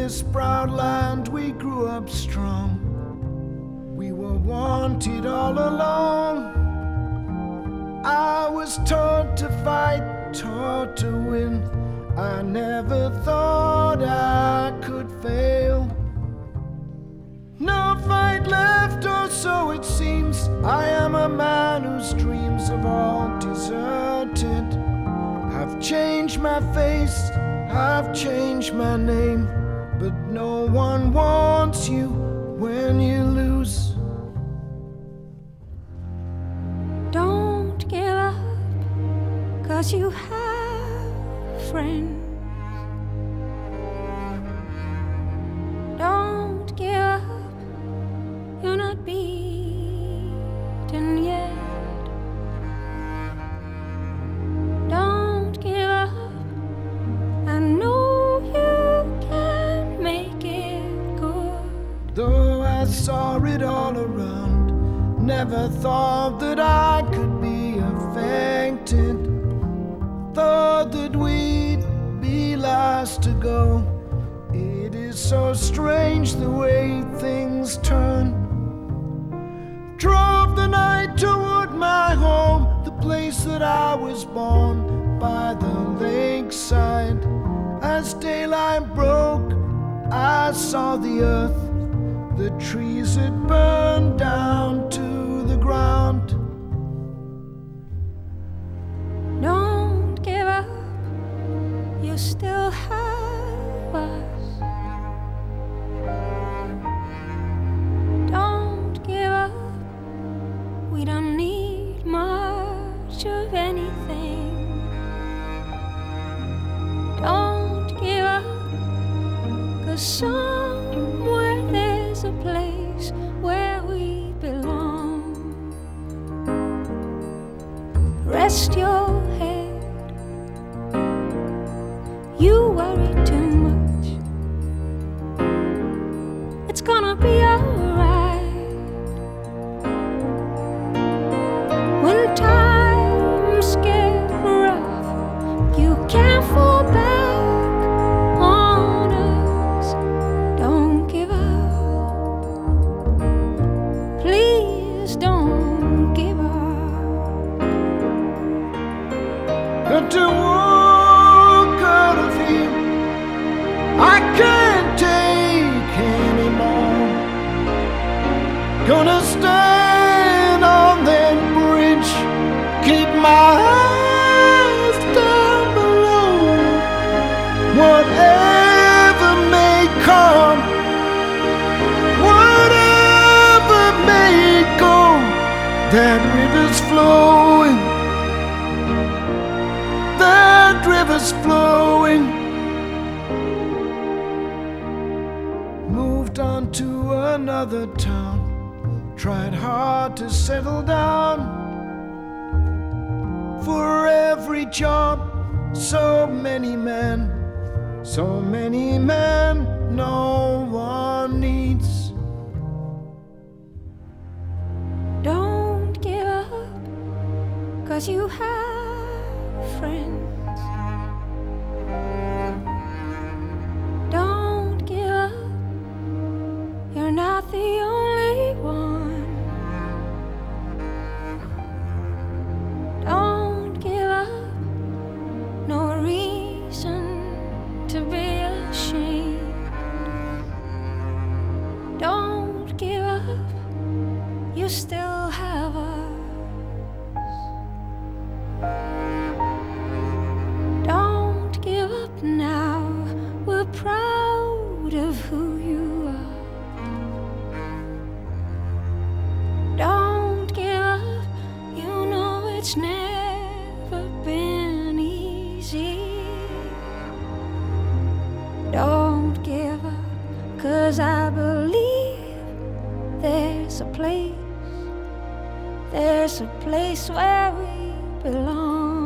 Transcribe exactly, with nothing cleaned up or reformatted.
this proud land we grew up strong. We were wanted all along. I was taught to fight, taught to win. I never thought I could fail. No fight left, or so it seems. I am a man whose dreams have all deserted. I've changed my face, I've changed my name, but no one wants you when you lose. Don't give up, 'cause you have friends. Don't give up, you're not beaten yet. Don't give up, I know you can make it good. Though I saw it all around, never thought that I could be affected. Thought that we'd be last to go. It is so strange the way things turn. Drove the night toward my home, the place that I was born, by the lakeside. As daylight broke, I saw the earth. The trees had burned down to the ground. Don't give up, you still have us. Don't give up, we don't need much of anything. Don't give up, 'cause somewhere there's a place where we belong. Rest your head, you worry too much. It's gonna be alright. When times get rough, you can't fall back on us. Don't give up, please don't give up. And to walk out of here, I can't take anymore. Gonna stand on that bridge, keep my eyes down below. Whatever may come, whatever may go, that river's flowing, that river's flowing. Moved on to another town, tried hard to settle down. For every job, so many men, so many men no one needs. Don't give up, 'cause you have friends. Don't give up, you're not the only one. Don't give up, no reason to be ashamed. Don't give up, you still have us. Don't give up now, we're proud of who you are. Don't give up, you know it's never been easy. Don't give up, 'cause I believe there's a place, there's a place where we belong.